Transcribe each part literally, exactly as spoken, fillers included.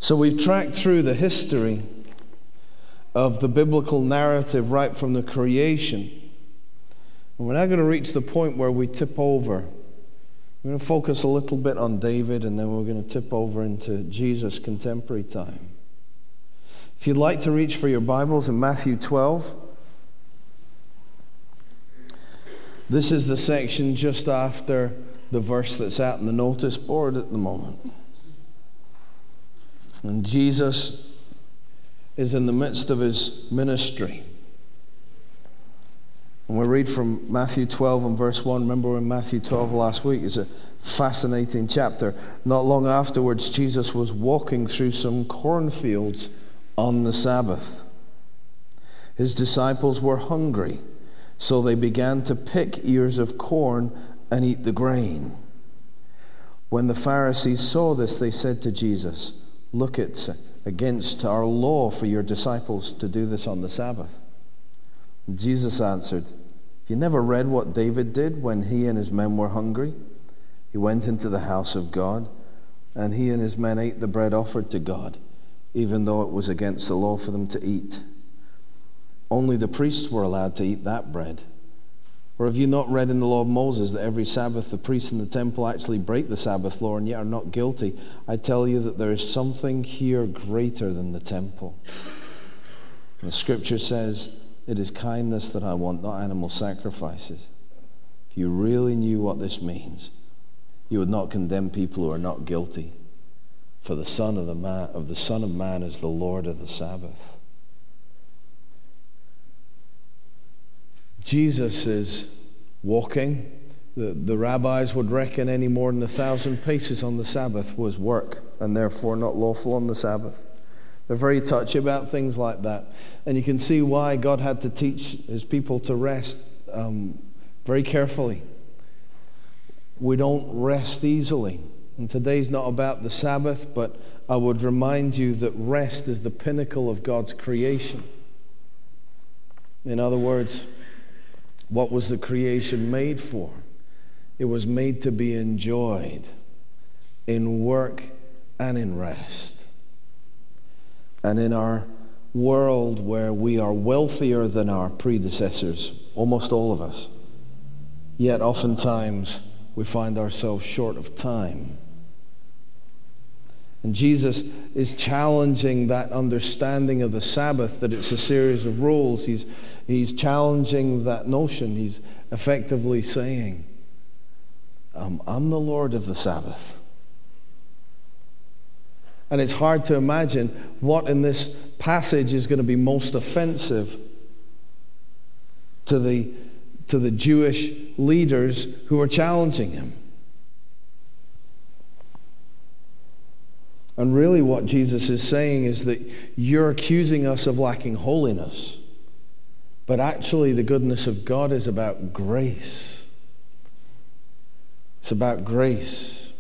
So we've tracked through the history of the biblical narrative right from the creation. And we're now going to reach the point where we tip over. We're going to focus a little bit on David, and then we're going to tip over into Jesus' contemporary time. If you'd like to reach for your Bibles in Matthew twelve, this is the section just after the verse that's out in the notice board at the moment. And Jesus is in the midst of his ministry. And we read from Matthew twelve and verse one. Remember we're in Matthew twelve last week. It's a fascinating chapter. Not long afterwards, Jesus was walking through some cornfields on the Sabbath. His disciples were hungry, so they began to pick ears of corn and eat the grain. When the Pharisees saw this, they said to Jesus, "Look, it's against our law for your disciples to do this on the Sabbath." And Jesus answered, "Have you never read what David did when he and his men were hungry? He went into the house of God, and he and his men ate the bread offered to God, even though it was against the law for them to eat. Only the priests were allowed to eat that bread. Or have you not read in the law of Moses that every Sabbath the priests in the temple actually break the Sabbath law and yet are not guilty? I tell you that there is something here greater than the temple." And the scripture says, "It is kindness that I want, not animal sacrifices." If you really knew what this means, you would not condemn people who are not guilty. For the Son of the man of the Son of Man is the Lord of the Sabbath. Jesus is walking. The, the rabbis would reckon any more than a thousand paces on the Sabbath was work, and therefore not lawful on the Sabbath. They're very touchy about things like that. And you can see why God had to teach his people to rest um, very carefully. We don't rest easily. And today's not about the Sabbath, but I would remind you that rest is the pinnacle of God's creation. In other words, what was the creation made for? It was made to be enjoyed in work and in rest. And in our world where we are wealthier than our predecessors, almost all of us, yet oftentimes we find ourselves short of time. And Jesus is challenging that understanding of the Sabbath, that it's a series of rules. He's, he's challenging that notion. He's effectively saying, um, I'm the Lord of the Sabbath. And it's hard to imagine what in this passage is going to be most offensive to the, to the Jewish leaders who are challenging him. And really what Jesus is saying is that you're accusing us of lacking holiness. But actually the goodness of God is about grace. It's about grace.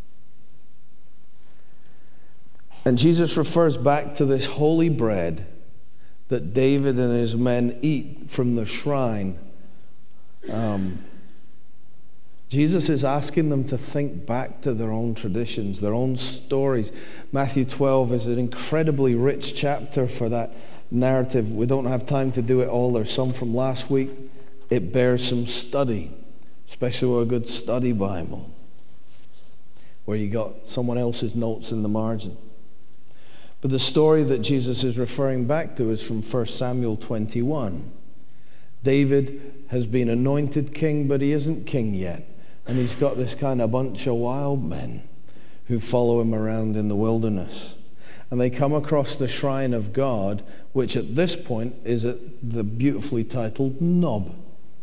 And Jesus refers back to this holy bread that David and his men eat from the shrine. Um, Jesus is asking them to think back to their own traditions, their own stories. Matthew twelve is an incredibly rich chapter for that narrative. We don't have time to do it all. There's some from last week. It bears some study, especially with a good study Bible, where you got someone else's notes in the margin. But the story that Jesus is referring back to is from First Samuel twenty-one. David has been anointed king, but he isn't king yet. And he's got this kind of bunch of wild men who follow him around in the wilderness. And they come across the shrine of God, which at this point is at the beautifully titled Nob.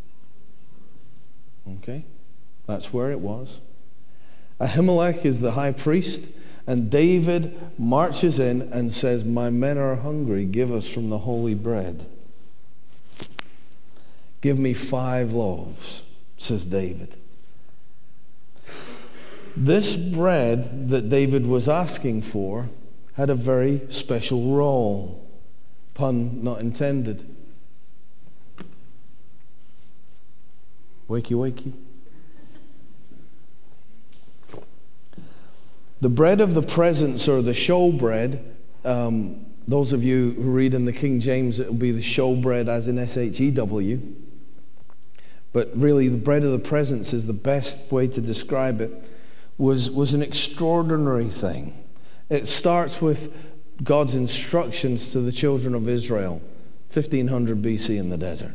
Okay? That's where it was. Ahimelech is the high priest, and David marches in and says, "My men are hungry, give us from the holy bread. Give me five loaves," says David. This bread that David was asking for had a very special role. Pun not intended. Wakey, wakey. The bread of the presence, or the showbread, um, those of you who read in the King James, it will be the showbread as in S H E W. But really, the bread of the presence is the best way to describe it, was, was an extraordinary thing. It starts with God's instructions to the children of Israel, fifteen hundred B C in the desert.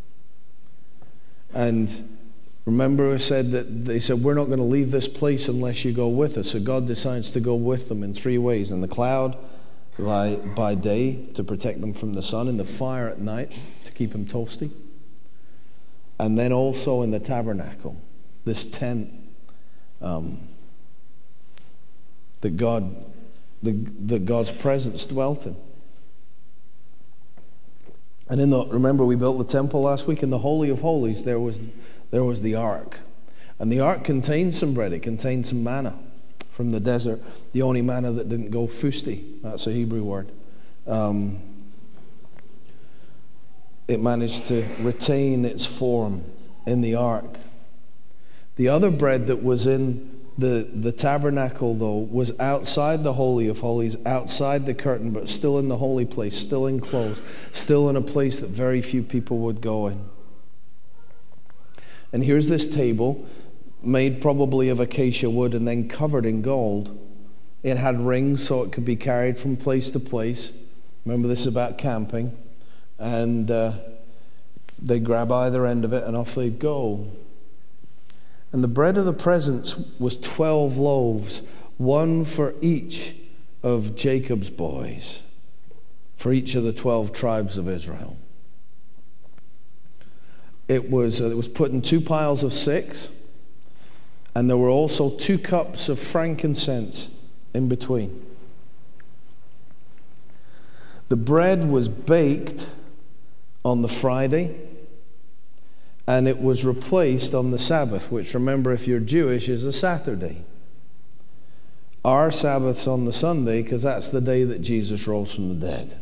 And remember I said that they said, we're not going to leave this place unless you go with us. So God decides to go with them in three ways. In the cloud by, by day to protect them from the sun, in the fire at night to keep them toasty, and then also in the tabernacle, this tent um, that God, the, that God's presence dwelt in. And in the, remember we built the temple last week. In the Holy of Holies, there was there was the ark. And the ark contained some bread. It contained some manna from the desert. The only manna that didn't go fusti. That's a Hebrew word. Um, it managed to retain its form in the ark. The other bread that was in the, the tabernacle, though, was outside the Holy of Holies, outside the curtain, but still in the holy place, still enclosed, still in a place that very few people would go in. And here's this table, made probably of acacia wood and then covered in gold. It had rings so it could be carried from place to place. Remember, this is about camping. And uh, they grab either end of it and off they'd go. And the bread of the presence was twelve loaves, one for each of Jacob's boys, for each of the twelve tribes of Israel. It was, uh, it was put in two piles of six, and there were also two cups of frankincense in between. The bread was baked on the Friday, and it was replaced on the Sabbath, which, remember, if you're Jewish, is a Saturday. Our Sabbath's on the Sunday because that's the day that Jesus rose from the dead.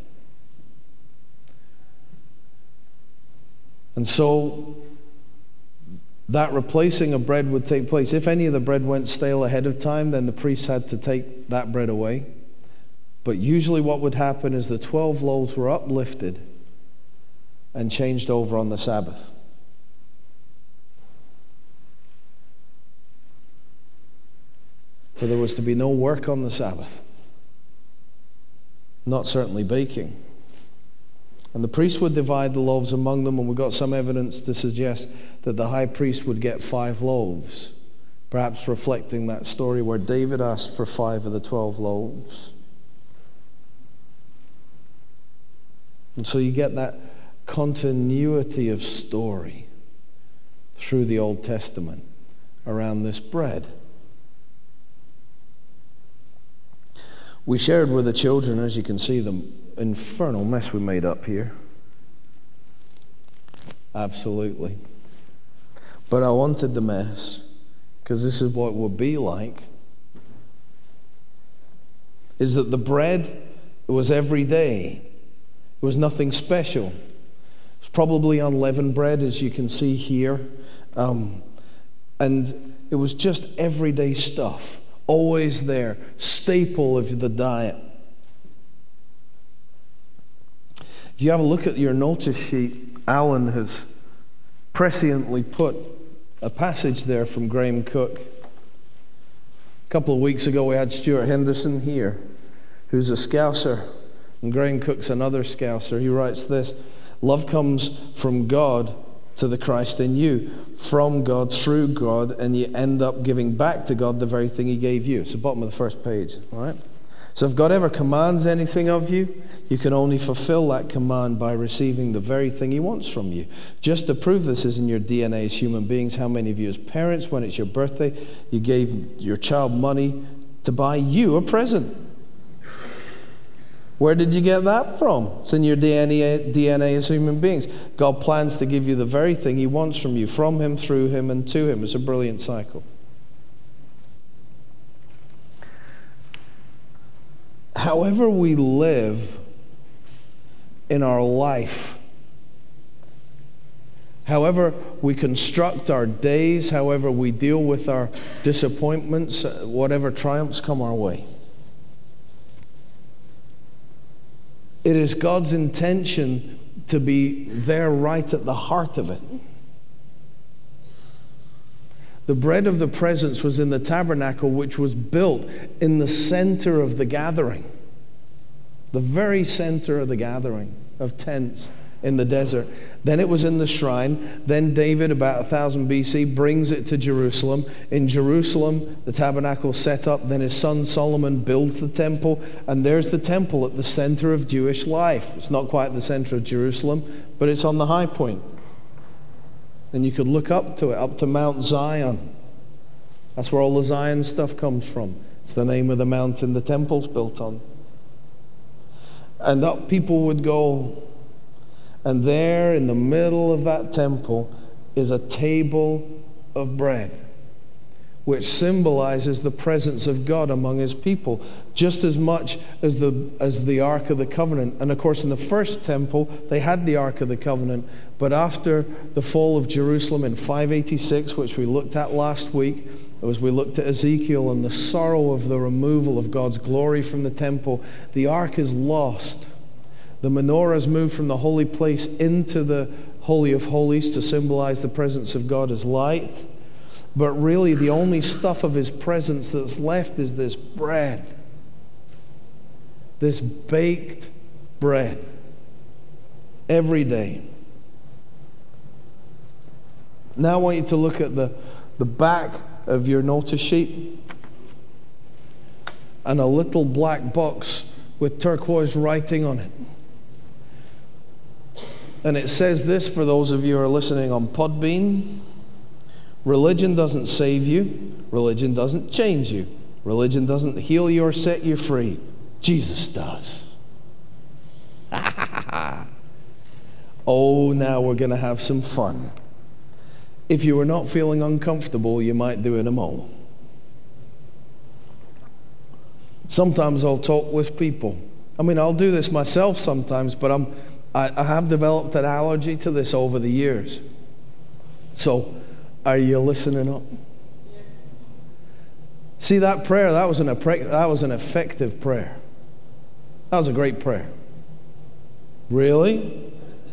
And so that replacing of bread would take place. If any of the bread went stale ahead of time, then the priests had to take that bread away. But usually what would happen is the twelve loaves were uplifted and changed over on the Sabbath. For there was to be no work on the Sabbath. Not certainly baking. And the priest would divide the loaves among them, and we've got some evidence to suggest that the high priest would get five loaves, perhaps reflecting that story where David asked for five of the twelve loaves. And so you get that continuity of story through the Old Testament around this bread. We shared with the children, as you can see, the infernal mess we made up here. Absolutely. But I wanted the mess because this is what it would be like. Is that the bread was every day. It was nothing special. It was probably unleavened bread, as you can see here. Um, and it was just everyday stuff. Always there. Staple of the diet. If you have a look at your notice sheet, Alan has presciently put a passage there from Graham Cook. A couple of weeks ago we had Stuart Henderson here, who's a Scouser, and Graham Cook's another Scouser. He writes this: love comes from God to the Christ in you, from God, through God, and you end up giving back to God the very thing he gave you. It's the bottom of the first page, all right? So if God ever commands anything of you, you can only fulfill that command by receiving the very thing he wants from you. Just to prove this is in your D N A as human beings, how many of you as parents, when it's your birthday, you gave your child money to buy you a present? Where did you get that from? It's in your D N A, D N A as human beings. God plans to give you the very thing he wants from you, from him, through him, and to him. It's a brilliant cycle. However we live in our life, However we construct our days, however we deal with our disappointments, whatever triumphs come our way. It is God's intention to be there right at the heart of it. The bread of the presence was in the tabernacle, which was built in the center of the gathering. The very center of the gathering of tents in the desert. Then it was in the shrine. Then David, about one thousand B C, brings it to Jerusalem. In Jerusalem, the tabernacle set up. Then his son Solomon builds the temple. And there's the temple at the center of Jewish life. It's not quite the center of Jerusalem, but it's on the high point. And you could look up to it, up to Mount Zion. That's where all the Zion stuff comes from. It's the name of the mountain the temple's built on. And up people would go. And there in the middle of that temple is a table of bread, which symbolizes the presence of God among his people, just as much as the as the Ark of the Covenant. And of course, in the first temple, they had the Ark of the Covenant. But after the fall of Jerusalem in five eighty-six, which we looked at last week, as we looked at Ezekiel and the sorrow of the removal of God's glory from the temple, the Ark is lost. The menorah is moved from the holy place into the Holy of Holies to symbolize the presence of God as light. But really, the only stuff of his presence that's left is this bread. This baked bread. Every day. Now I want you to look at the, the back of your notice sheet. And a little black box with turquoise writing on it. And it says this for those of you who are listening on Podbean. Religion doesn't save you. Religion doesn't change you. Religion doesn't heal you or set you free. Jesus does. Oh, now we're going to have some fun. If you were not feeling uncomfortable, you might do it a moment. Sometimes I'll talk with people. I mean, I'll do this myself sometimes, but I'm I, I have developed an allergy to this over the years. So, are you listening up? See, that prayer, that was an that was an effective prayer. That was a great prayer. Really?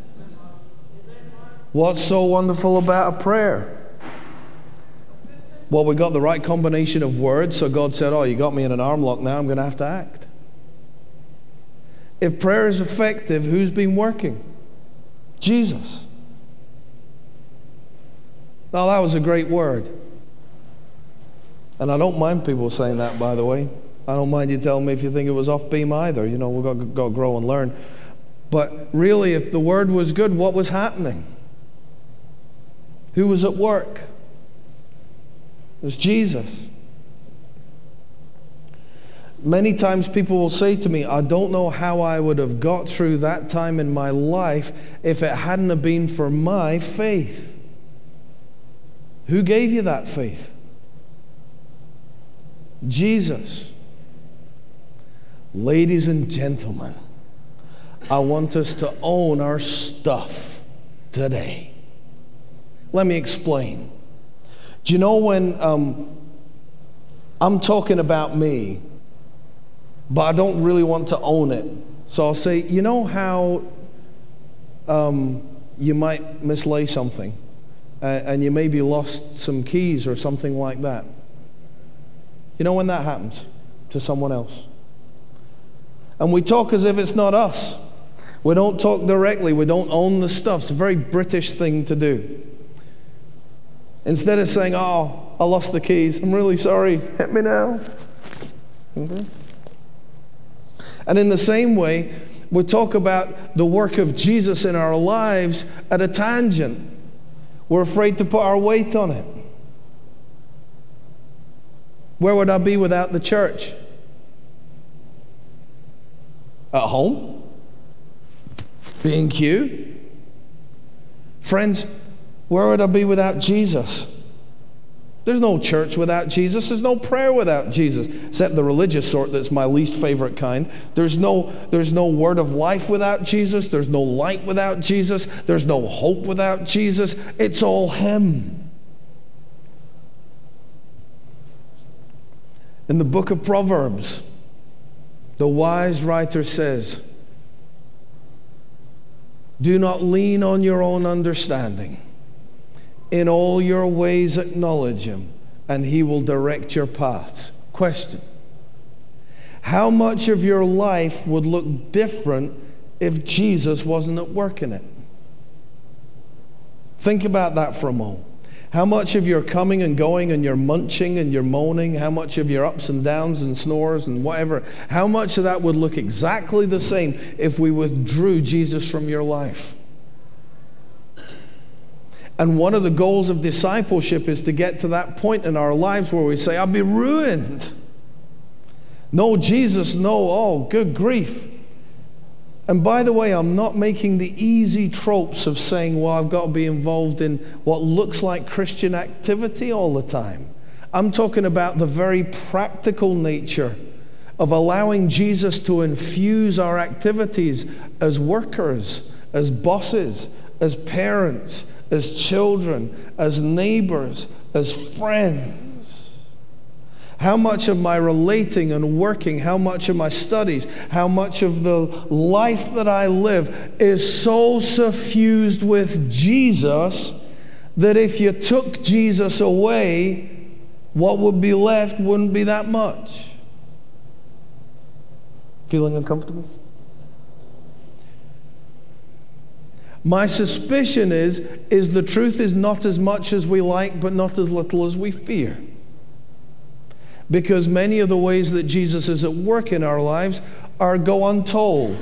What's so wonderful about a prayer? Well, we got the right combination of words, so God said, oh, you got me in an arm lock now, I'm going to have to act. If prayer is effective, who's been working? Jesus. Now, that was a great word. And I don't mind people saying that, by the way. I don't mind you telling me if you think it was off beam either. You know, we've got to go grow and learn. But really, if the word was good, what was happening? Who was at work? It was Jesus. Many times people will say to me, I don't know how I would have got through that time in my life if it hadn't have been for my faith. Who gave you that faith? Jesus. Ladies and gentlemen, I want us to own our stuff today. Let me explain. Do you know when um, I'm talking about me, but I don't really want to own it. So I'll say, you know how um, you might mislay something uh, and you maybe lost some keys or something like that. You know when that happens to someone else? And we talk as if it's not us. We don't talk directly. We don't own the stuff. It's a very British thing to do. Instead of saying, oh, I lost the keys. I'm really sorry. Hit me now. Okay. And in the same way, we talk about the work of Jesus in our lives at a tangent. We're afraid to put our weight on it. Where would I be without the church? At home? B and Q? Friends, where would I be without Jesus? There's no church without Jesus. There's no prayer without Jesus, except the religious sort that's my least favorite kind. There's no, there's no word of life without Jesus. There's no light without Jesus. There's no hope without Jesus. It's all Him. In the book of Proverbs, the wise writer says, do not lean on your own understanding. In all your ways acknowledge Him, and He will direct your paths. Question: how much of your life would look different if Jesus wasn't at work in it? Think about that for a moment. How much of your coming and going and your munching and your moaning, how much of your ups and downs and snores and whatever, how much of that would look exactly the same if we withdrew Jesus from your life? And one of the goals of discipleship is to get to that point in our lives where we say, I'll be ruined. No Jesus, no, oh, good grief. And by the way, I'm not making the easy tropes of saying, well, I've got to be involved in what looks like Christian activity all the time. I'm talking about the very practical nature of allowing Jesus to infuse our activities as workers, as bosses, as parents, as children, as neighbors, as friends. How much of my relating and working, how much of my studies, how much of the life that I live is so suffused with Jesus that if you took Jesus away, what would be left wouldn't be that much. Feeling uncomfortable? My suspicion is, is the truth is not as much as we like, but not as little as we fear. Because many of the ways that Jesus is at work in our lives are go untold.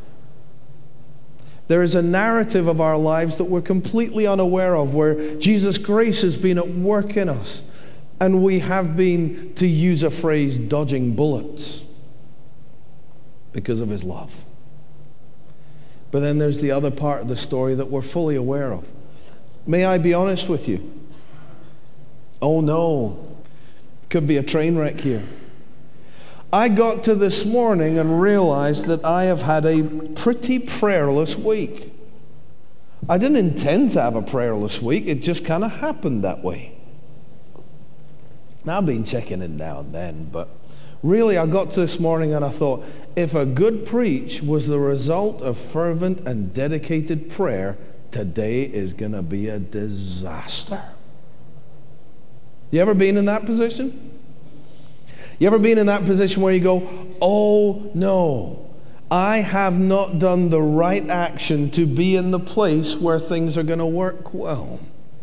There is a narrative of our lives that we're completely unaware of, where Jesus' grace has been at work in us. And we have been, to use a phrase, dodging bullets because of His love. But then there's the other part of the story that we're fully aware of. May I be honest with you? Oh no, could be a train wreck here. I got to this morning and realized that I have had a pretty prayerless week. I didn't intend to have a prayerless week, it just kind of happened that way. Now I've been checking in now and then, but really I got to this morning and I thought, if a good preach was the result of fervent and dedicated prayer, today is going to be a disaster. You ever been in that position? You ever been in that position where you go, oh no, I have not done the right action to be in the place where things are going to work well?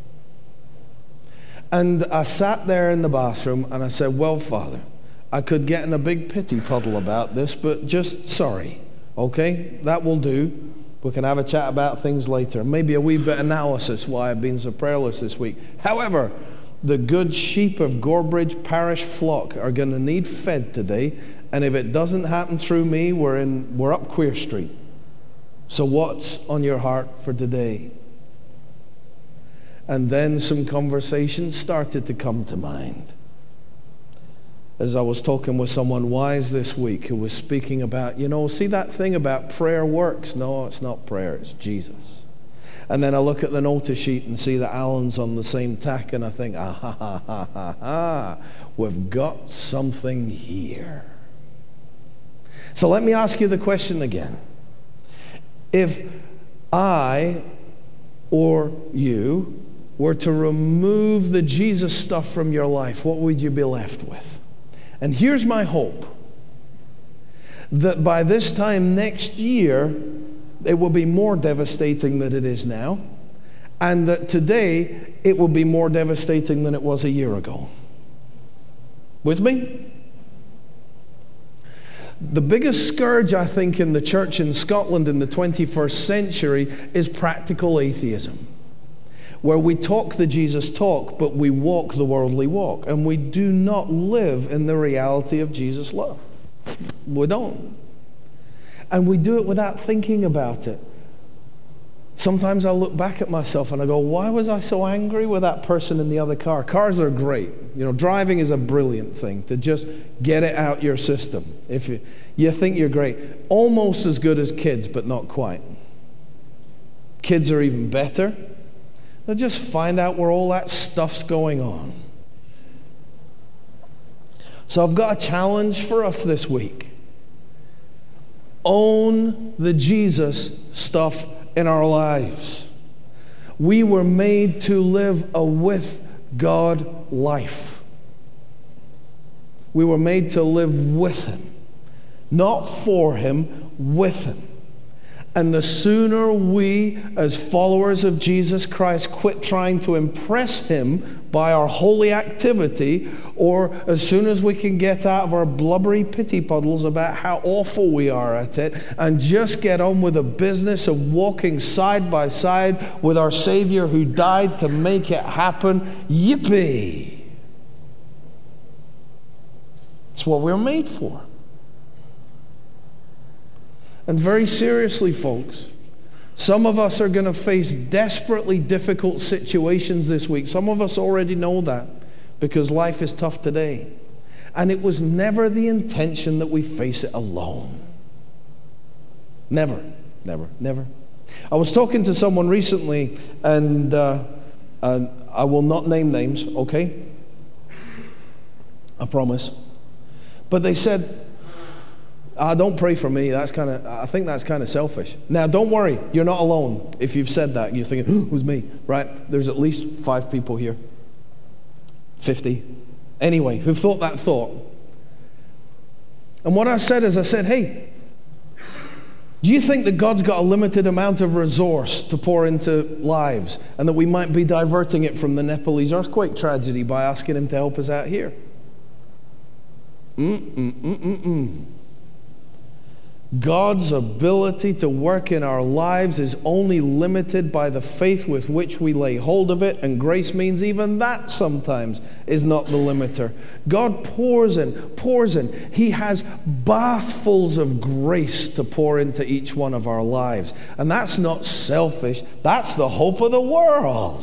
And I sat there in the bathroom and I said, well, Father, I could get in a big pity puddle about this, but just sorry, okay? That will do. We can have a chat about things later. Maybe a wee bit analysis why I've been so prayerless this week. However, the good sheep of Gorebridge Parish flock are going to need fed today, and if it doesn't happen through me, we're in we're up Queer Street. So what's on your heart for today? And then some conversations started to come to mind. As I was talking with someone wise this week who was speaking about, you know, see that thing about prayer works? No, it's not prayer, it's Jesus. And then I look at the notice sheet and see that Alan's on the same tack, and I think, ah, ha, ha, ha, ha, ha, we've got something here. So let me ask you the question again. If I or you were to remove the Jesus stuff from your life, what would you be left with? And here's my hope, that by this time next year, it will be more devastating than it is now, and that today, it will be more devastating than it was a year ago. With me? The biggest scourge, I think, in the church in Scotland in the twenty-first century is practical atheism, where we talk the Jesus talk, but we walk the worldly walk, and we do not live in the reality of Jesus' love. We don't. And we do it without thinking about it. Sometimes I look back at myself and I go, why was I so angry with that person in the other car? Cars are great. You know, driving is a brilliant thing to just get it out your system. If you, you think you're great. Almost as good as kids, but not quite. Kids are even better. They'll just find out where all that stuff's going on. So I've got a challenge for us this week. Own the Jesus stuff in our lives. We were made to live a with God life. We were made to live with Him. Not for Him, with Him. And the sooner we, as followers of Jesus Christ, quit trying to impress Him by our holy activity, or as soon as we can get out of our blubbery pity puddles about how awful we are at it, and just get on with the business of walking side by side with our Savior who died to make it happen, yippee! It's what we're made for. And very seriously, folks, some of us are going to face desperately difficult situations this week. Some of us already know that because life is tough today. And it was never the intention that we face it alone. Never, never, never. I was talking to someone recently, and uh, uh, I will not name names, okay? I promise. But they said, Uh, don't pray for me. That's kind of. I think that's kind of selfish. Now, don't worry. You're not alone. If you've said that, you're thinking, oh, "Who's me?" Right? There's at least five people here. Fifty. Anyway, who've thought that thought. And what I said is, I said, "Hey, do you think that God's got a limited amount of resource to pour into lives, and that we might be diverting it from the Nepalese earthquake tragedy by asking Him to help us out here?" Mm mm mm mm mm. God's ability to work in our lives is only limited by the faith with which we lay hold of it, and grace means even that sometimes is not the limiter. God pours in, pours in. He has bathfuls of grace to pour into each one of our lives. And that's not selfish. That's the hope of the world.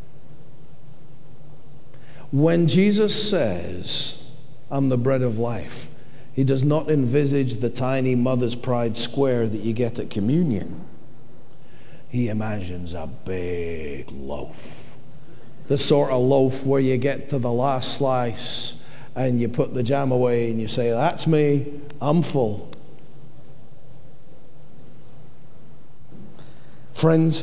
When Jesus says, "I'm the bread of life," He does not envisage the tiny mother's pride square that you get at communion. He imagines a big loaf. The sort of loaf where you get to the last slice and you put the jam away and you say, "That's me, I'm full." Friends,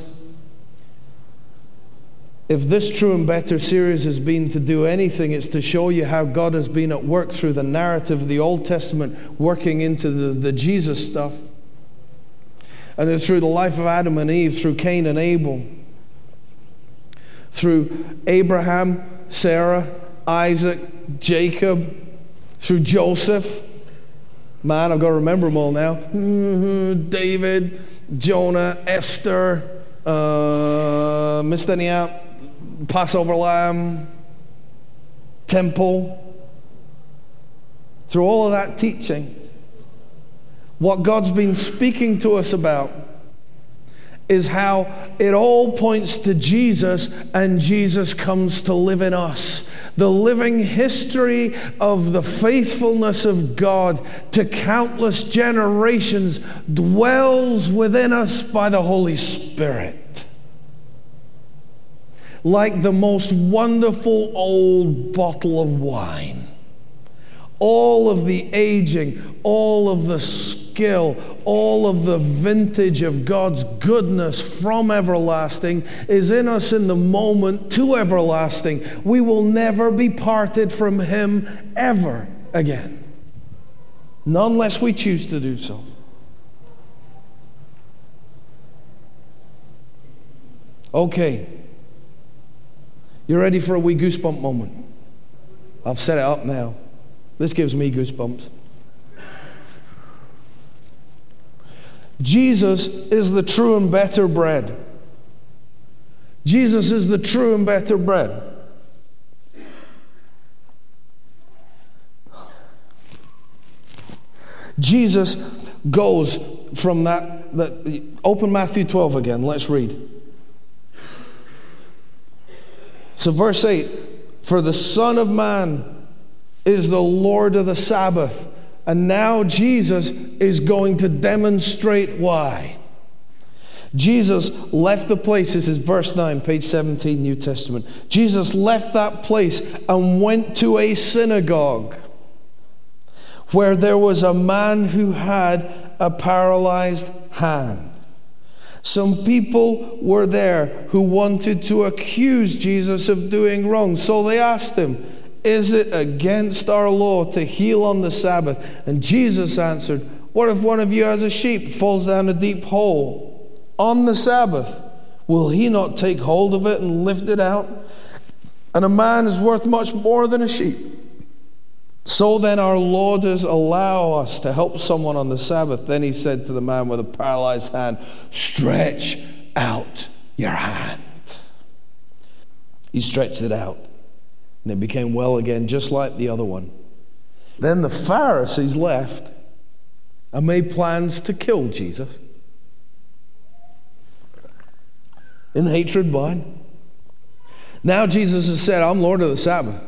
if this True and Better series has been to do anything, it's to show you how God has been at work through the narrative of the Old Testament, working into the, the Jesus stuff. And then through the life of Adam and Eve, through Cain and Abel, through Abraham, Sarah, Isaac, Jacob, through Joseph. Man, I've got to remember them all now. Mm-hmm. David, Jonah, Esther, uh, missed any out? Passover lamb, temple. Through all of that teaching, what God's been speaking to us about is how it all points to Jesus, and Jesus comes to live in us. The living history of the faithfulness of God to countless generations dwells within us by the Holy Spirit. Like the most wonderful old bottle of wine. All of the aging, all of the skill, all of the vintage of God's goodness from everlasting is in us in the moment to everlasting. We will never be parted from Him ever again. Not unless we choose to do so. Okay. You ready for a wee goosebump moment? I've set it up now. This gives me goosebumps. Jesus is the true and better bread. Jesus is the true and better bread. Jesus goes from that that, open Matthew twelve again. Let's read. So verse eight, for the Son of Man is the Lord of the Sabbath. And now Jesus is going to demonstrate why. Jesus left the place. This is verse nine, page seventeen, New Testament. Jesus left that place and went to a synagogue where there was a man who had a paralyzed hand. Some people were there who wanted to accuse Jesus of doing wrong. So they asked him, is it against our law to heal on the Sabbath? And Jesus answered, what if one of you has a sheep, falls down a deep hole on the Sabbath? Will he not take hold of it and lift it out? And a man is worth much more than a sheep. So then our law does allow us to help someone on the Sabbath. Then he said to the man with a paralyzed hand, stretch out your hand. He stretched it out, and it became well again, just like the other one. Then the Pharisees left and made plans to kill Jesus. In hatred blind. Now Jesus has said, I'm Lord of the Sabbath.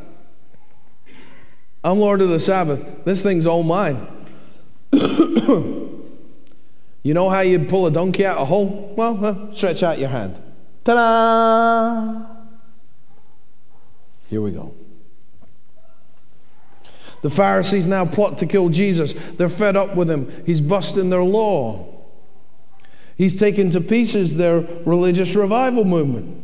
I'm Lord of the Sabbath. This thing's all mine. You know how you pull a donkey out of a hole? Well, uh, stretch out your hand. Ta-da! Here we go. The Pharisees now plot to kill Jesus. They're fed up with him. He's busting their law. He's taken to pieces their religious revival movement.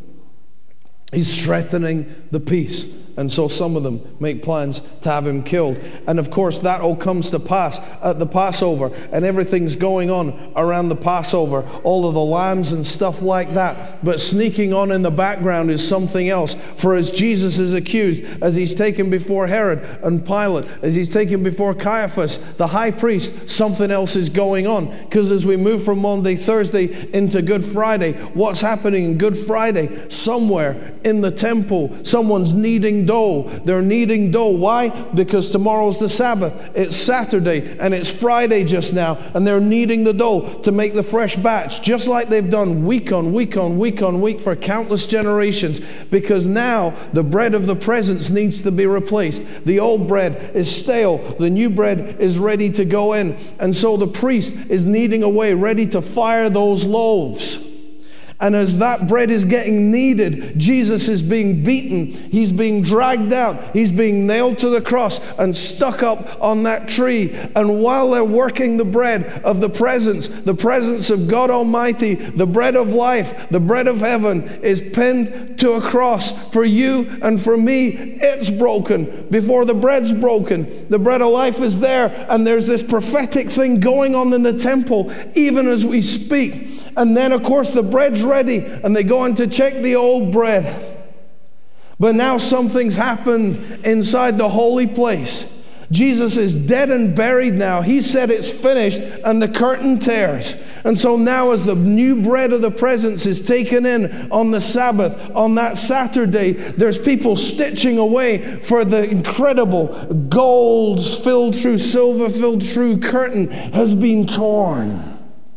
He's threatening the peace. And so some of them make plans to have him killed. And of course, that all comes to pass at the Passover. And everything's going on around the Passover. All of the lambs and stuff like that. But sneaking on in the background is something else. For as Jesus is accused, as he's taken before Herod and Pilate, as he's taken before Caiaphas, the high priest, something else is going on. Because as we move from Monday, Thursday into Good Friday, what's happening in Good Friday? Somewhere in the temple, someone's kneading dough. They're kneading dough. Why? Because tomorrow's the Sabbath. It's Saturday and it's Friday just now, and they're kneading the dough to make the fresh batch, just like they've done week on week on week on week for countless generations. Because now the bread of the presence needs to be replaced. The old bread is stale. The new bread is ready to go in. And so the priest is kneading away, ready to fire those loaves. And as that bread is getting kneaded, Jesus is being beaten. He's being dragged out. He's being nailed to the cross and stuck up on that tree. And while they're working the bread of the presence, the presence of God Almighty, the bread of life, the bread of heaven is pinned to a cross for you and for me. It's broken. Before the bread's broken, the bread of life is there. And there's this prophetic thing going on in the temple, even as we speak. And then, of course, the bread's ready, and they go in to check the old bread. But now something's happened inside the holy place. Jesus is dead and buried now. He said it's finished, and the curtain tears. And so now as the new bread of the presence is taken in on the Sabbath, on that Saturday, there's people stitching away for the incredible gold filled through, silver filled through curtain has been torn.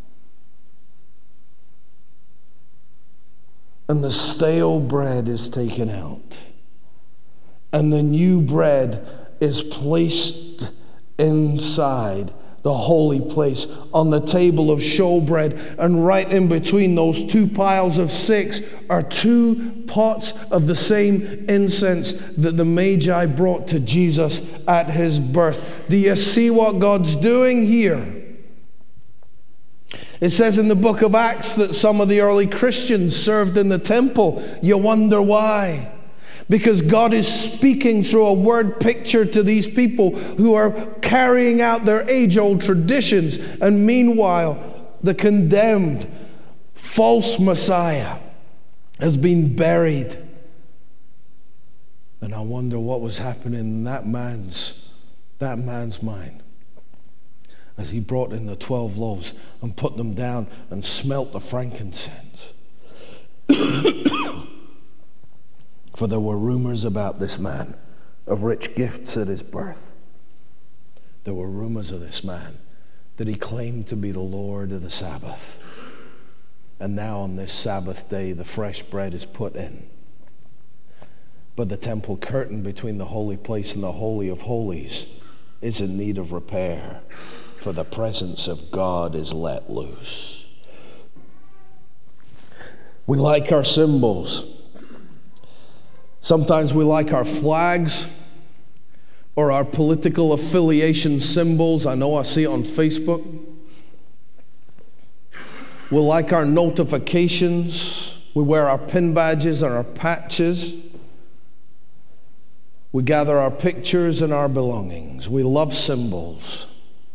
And the stale bread is taken out. And the new bread is placed inside the holy place on the table of showbread. And right in between those two piles of six are two pots of the same incense that the Magi brought to Jesus at his birth. Do you see what God's doing here? It says in the book of Acts that some of the early Christians served in the temple. You wonder why? Because God is speaking through a word picture to these people who are carrying out their age-old traditions. And meanwhile, the condemned false Messiah has been buried. And I wonder what was happening in that man's, that man's mind as he brought in the twelve loaves and put them down and smelt the frankincense. For there were rumors about this man of rich gifts at his birth. There were rumors of this man that he claimed to be the Lord of the Sabbath. And now on this Sabbath day, the fresh bread is put in. But the temple curtain between the holy place and the Holy of Holies is in need of repair, for the presence of God is let loose. We like our symbols. Sometimes we like our flags or our political affiliation symbols. I know I see it on Facebook. We like our notifications. We wear our pin badges and our patches. We gather our pictures and our belongings. We love symbols.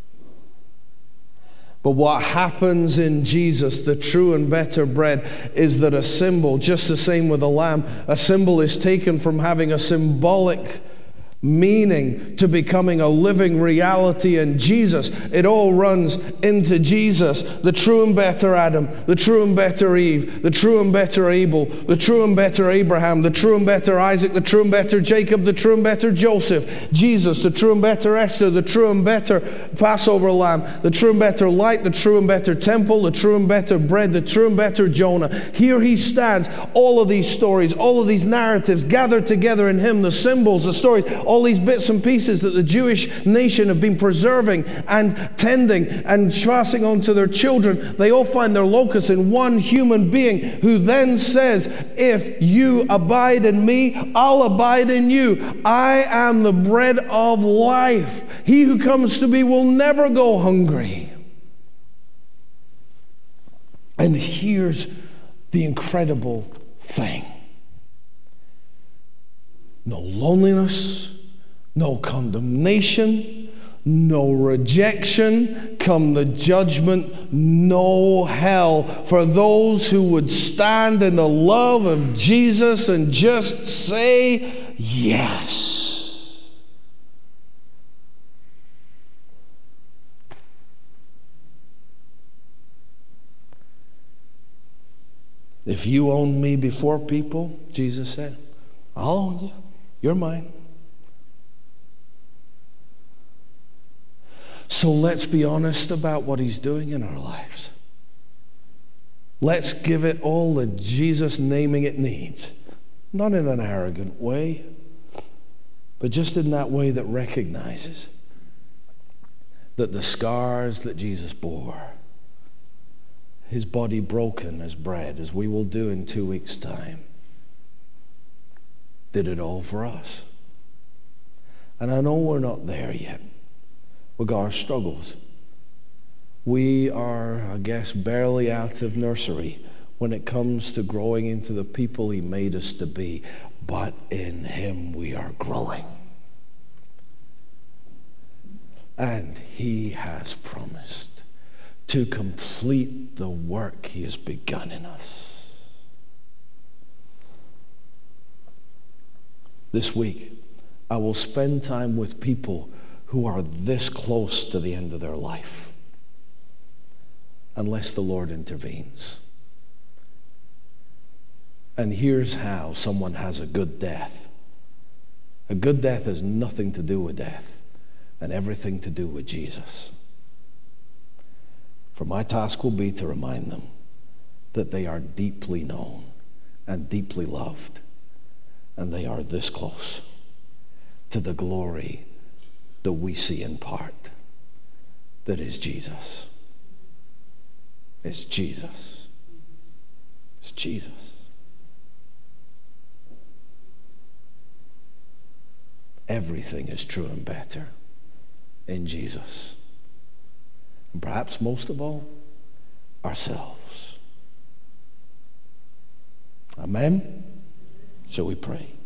But what happens in Jesus, the true and better bread, is that a symbol, just the same with a lamb, a symbol is taken from having a symbolic meaning to becoming a living reality in Jesus. It all runs into Jesus, the true and better Adam, the true and better Eve, the true and better Abel, the true and better Abraham, the true and better Isaac, the true and better Jacob, the true and better Joseph, Jesus, the true and better Esther, the true and better Passover lamb, the true and better light, the true and better temple, the true and better bread, the true and better Jonah. Here he stands, all of these stories, all of these narratives gathered together in him, the symbols, the stories, all these bits and pieces that the Jewish nation have been preserving and tending and passing on to their children, they all find their locus in one human being who then says, if you abide in me, I'll abide in you. I am the bread of life. He who comes to me will never go hungry. And here's the incredible thing. No loneliness, no condemnation, no rejection, come the judgment, no hell for those who would stand in the love of Jesus and just say yes. If you own me before people, Jesus said, I'll own you. You're mine. So let's be honest about what he's doing in our lives. Let's give it all the Jesus naming it needs. Not in an arrogant way, but just in that way that recognizes that the scars that Jesus bore, his body broken as bread, as we will do in two weeks' time, did it all for us. And I know we're not there yet. We've got our struggles. We are, I guess, barely out of nursery when it comes to growing into the people he made us to be. But in him we are growing. And he has promised to complete the work he has begun in us. This week, I will spend time with people who are this close to the end of their life, unless the Lord intervenes. And here's how someone has a good death. A good death has nothing to do with death and everything to do with Jesus. For my task will be to remind them that they are deeply known and deeply loved, and they are this close to the glory that we see in part, that is Jesus. It's Jesus. It's Jesus. Everything is true and better in Jesus. And perhaps most of all, ourselves. Amen? Shall we pray?